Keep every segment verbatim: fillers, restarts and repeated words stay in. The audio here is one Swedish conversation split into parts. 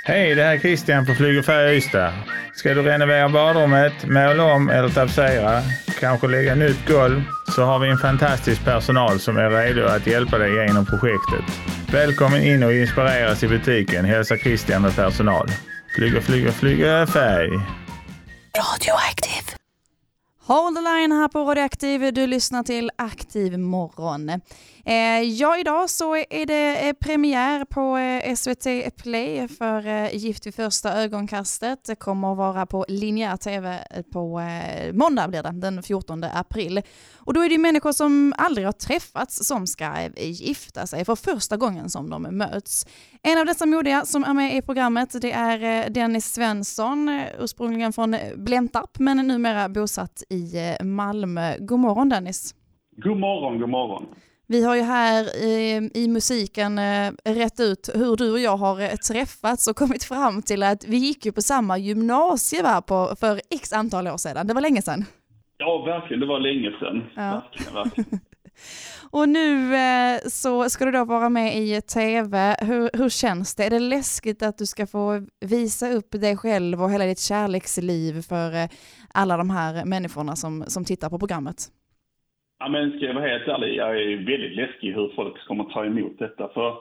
Hej, det här är Christian på Flyg och Färg Ystad. Ska du renovera badrummet, måla om eller tapetsera, kanske lägga nytt golv, så har vi en fantastisk personal som är redo att hjälpa dig genom projektet. Välkommen in och inspireras i butiken, hälsa Christian med personal. Flyg och flyg och flyg och färg. Radioaktiv. Hold the line här på Radioaktiv. Du lyssnar till Aktiv morgon. Eh, ja, idag så är det eh, premiär på eh, S V T Play för eh, Gift vid första ögonkastet. Det kommer att vara på linjär tv på eh, måndag blir det, den fjortonde april. Och då är det människor som aldrig har träffats som ska eh, gifta sig för första gången som de möts. En av dessa modiga som är med i programmet, det är eh, Dennis Svensson, eh, ursprungligen från Blentarp men numera bosatt i eh, Malmö. God morgon, Dennis. God morgon, god morgon. Vi har ju här i, i musiken eh, rätt ut hur du och jag har eh, träffats och kommit fram till att vi gick ju på samma gymnasie va, på, för x antal år sedan. Det var länge sedan. Ja, verkligen. Det var länge sedan. Ja. Verkligen, verkligen. Och nu eh, så ska du då vara med i tv. Hur, hur känns det? Är det läskigt att du ska få visa upp dig själv och hela ditt kärleksliv för eh, alla de här människorna som, som tittar på programmet? Ja, men ska jag vara helt ärlig, jag är väldigt läskig hur folk kommer ta emot detta. För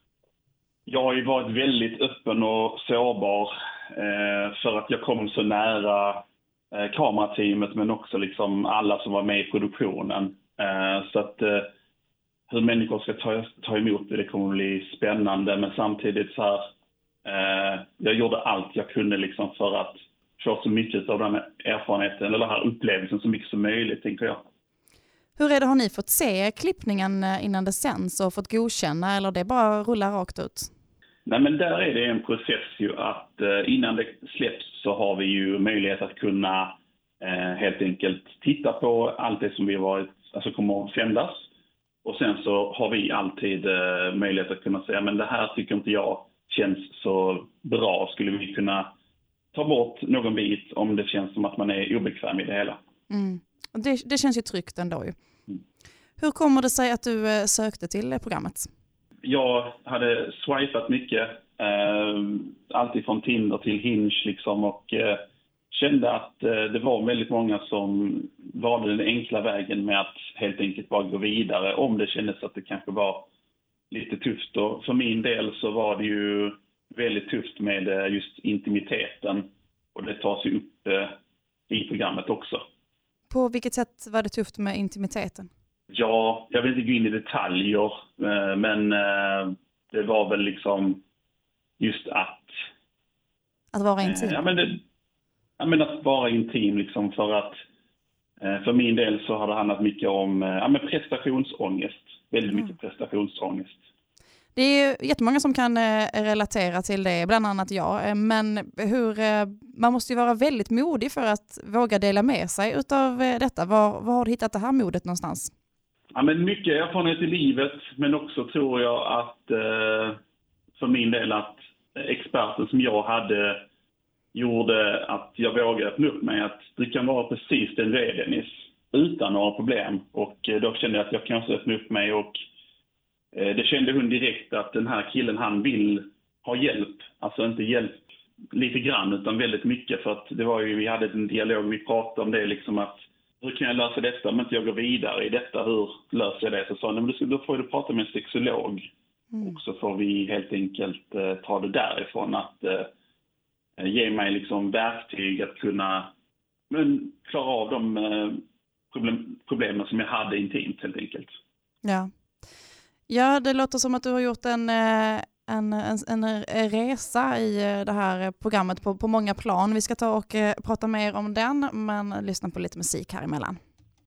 jag har ju varit väldigt öppen och sårbar eh, för att jag kom så nära eh, kamerateamet men också liksom alla som var med i produktionen. Eh, så att eh, hur människor ska ta, ta emot det, det kommer att bli spännande. Men samtidigt så här, eh, jag gjorde allt jag kunde liksom för att få så mycket av den erfarenheten eller den här upplevelsen så mycket som möjligt, tänker jag. Hur är det, har ni fått se klippningen innan det sänds och fått godkänna eller det bara rullar rakt ut? Nej, men där är det en process ju att eh, innan det släpps så har vi ju möjlighet att kunna eh, helt enkelt titta på allt det som vi varit, alltså kommer att sändas. Och sen så har vi alltid eh, möjlighet att kunna säga men det här tycker inte jag känns så bra. Skulle vi kunna ta bort någon bit om det känns som att man är obekväm i det hela. Mm. Och det, det känns ju tryggt ändå ju. Mm. Hur kommer det sig att du eh, sökte till programmet? Jag hade swipat mycket, eh, alltid från Tinder till Hinge liksom, och eh, kände att eh, det var väldigt många som valde den enkla vägen med att helt enkelt bara gå vidare om det kändes att det kanske var lite tufft. Och för min del så var det ju väldigt tufft med eh, just intimiteten och det tas ju upp eh, i programmet också. På vilket sätt var det tufft med intimiteten? Ja, jag vill inte gå in i detaljer, men det var väl liksom just att... Att vara intim? Ja, men, det, ja, men att vara intim liksom för att... För min del så har det handlat mycket om ja, men prestationsångest. Väldigt mycket mm. prestationsångest. Det är jättemånga som kan relatera till det, bland annat jag. Men hur, man måste ju vara väldigt modig för att våga dela med sig utav detta. Var, var har du hittat det här modet någonstans? Ja, men mycket erfarenhet i livet, men också tror jag att eh, för min del att experten som jag hade gjorde att jag vågade öppna upp mig att du kan vara precis den du är, Dennis, utan några problem. Och då kände jag att jag kanske öppna upp mig och det kände hon direkt att den här killen, han vill ha hjälp. Alltså inte hjälp lite grann utan väldigt mycket. För att det var ju, vi hade en dialog, vi pratade om det liksom att hur kan jag lösa detta om inte jag går vidare i detta, hur löser jag det? Så sa han, då får du prata med en sexolog. Mm. Och så får vi helt enkelt eh, ta det därifrån att eh, ge mig liksom verktyg att kunna men, klara av de eh, problem, problemen som jag hade intimt helt enkelt. Ja. Ja, det låter som att du har gjort en, en, en, en resa i det här programmet på, på många plan. Vi ska ta och prata mer om den, men lyssna på lite musik här emellan.